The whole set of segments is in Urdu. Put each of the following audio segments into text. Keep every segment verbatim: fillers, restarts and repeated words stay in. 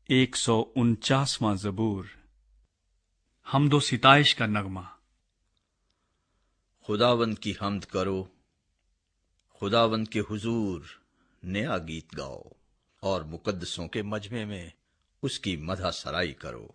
ایک سو انچاسواں زبور، حمد و ستائش کا نغمہ۔ خداوند کی حمد کرو، خداوند کے حضور نیا گیت گاؤ، اور مقدسوں کے مجمع میں اس کی مدح سرائی کرو۔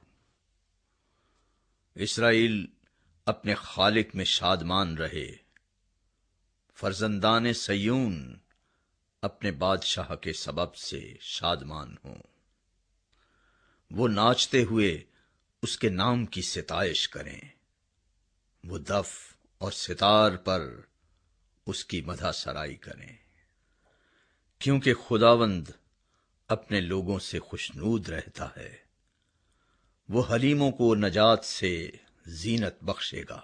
اسرائیل اپنے خالق میں شادمان رہے، فرزندان سیون اپنے بادشاہ کے سبب سے شادمان ہوں۔ وہ ناچتے ہوئے اس کے نام کی ستائش کریں، وہ دف اور ستار پر اس کی مدح سرائی کریں، کیونکہ خداوند اپنے لوگوں سے خوشنود رہتا ہے، وہ حلیموں کو نجات سے زینت بخشے گا۔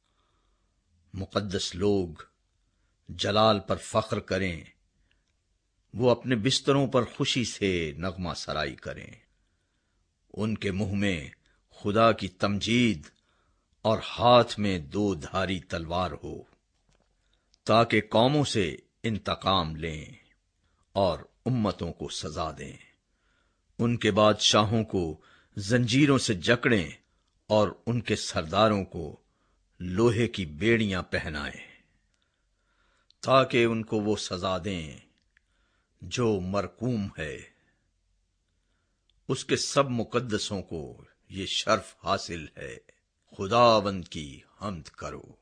مقدس لوگ جلال پر فخر کریں، وہ اپنے بستروں پر خوشی سے نغمہ سرائی کریں، ان کے منہ میں خدا کی تمجید اور ہاتھ میں دو دھاری تلوار ہو، تاکہ قوموں سے انتقام لیں اور امتوں کو سزا دیں، ان کے بادشاہوں کو زنجیروں سے جکڑیں اور ان کے سرداروں کو لوہے کی بیڑیاں پہنائیں، تاکہ ان کو وہ سزا دیں جو مرقوم ہے۔ اس کے سب مقدسوں کو یہ شرف حاصل ہے، خداوند کی حمد کرو۔